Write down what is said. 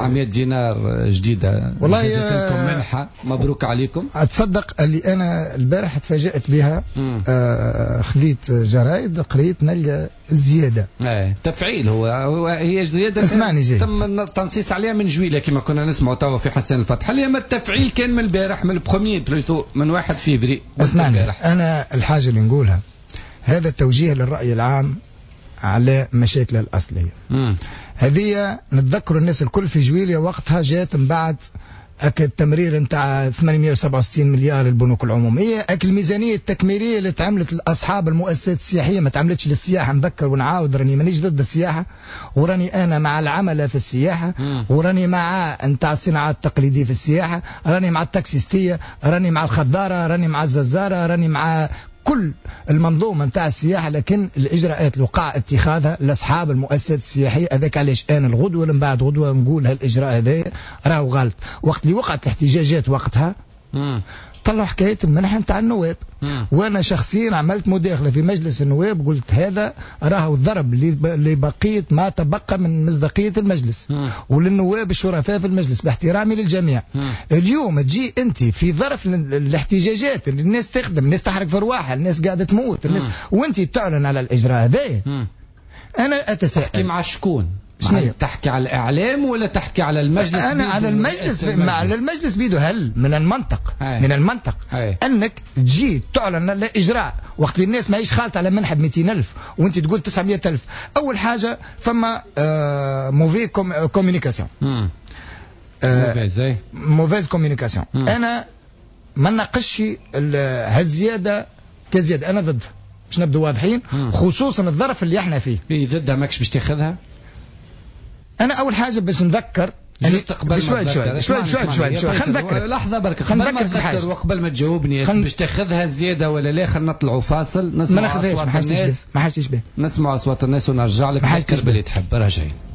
900 دينار جديدة. والله لكم منحة، مبروك عليكم. أتصدق اللي أنا البارح تفاجأت بها. خذيت جرايد قريت نلقى زيادة تفعيل. هي زيادة اسمعني جاي تم التنصيص عليها من جويلة كما كنا نسمع توا في حسن الفتح. اليوم التفعيل كان من البارح، من البروميي بلوتو، من 1 فيفري. اسمعني، أنا الحاجة اللي نقولها هذا التوجيه للرأي العام على مشاكل الأصلية. هذه نتذكر الناس الكل في جويلية وقتها جات من بعد التمرير نتاع 867 مليار البنوك العمومية، الميزانية التكميلية اللي تعملت لأصحاب المؤسسات السياحية، ما تعملتش للسياحة. نذكر ونعاود، راني مانيش ضد السياحة، وراني أنا مع العمل في السياحة، وراني مع نتاع الصناعات التقليدية في السياحة، راني مع التاكسيستية، راني مع الخضارة، راني مع الززارة، راني مع كل المنظومة نتاع السياحة. لكن الإجراءات اللي وقع اتخاذها لأصحاب المؤسسات السياحية هذاك علاش أنا الغدوة ولا من بعد غدوة نقول هالإجراء هذا راهو غلط. وقت اللي وقعت الاحتجاجات وقتها طلعوا حكاية المنحة نتاع النواب، وانا شخصيا عملت مداخلة في مجلس النواب، قلت هذا راهو الضرب لبقية ما تبقى من مصداقية المجلس وللنواب الشرفاء في المجلس باحترامي للجميع. اليوم تجي انت في ظرف الاحتجاجات اللي الناس تخدم، الناس تحرق في رواحها، الناس قاعدة تموت، الناس وانت تعلن على الإجراء هذا. انا أتساءل تحكي مع شكون؟ تحكي على الإعلام ولا تحكي على المجلس؟ أنا على المجلس، على المجلس بيدو. هل من المنطق من المنطق أنك تجي تعلن الإجراء وقت الناس ما هيش خالط على منحة 200,000 وانت تقول 900,000؟ أول حاجة فما موفي كوميونيكاسيون، موفيز كوميونيكاسيون. أنا ما ناقشش هالزيادة كزيادة، أنا ضدها باش نبدو واضحين، خصوصا الظرف اللي احنا فيه. ضدها ماكش باش تاخذها؟ أنا أول حاجة باش نذكر شوي خلينا لحظة برك قبل ما تذكر وقبل ما تجاوبني باش تاخذها زيادة ولا لا. خلينا نطلعوا فاصل نسمع أصوات الناس، ما حاجتش به، نسمع أصوات الناس ونرجع لك. تذكر باللي تحب. راجعين.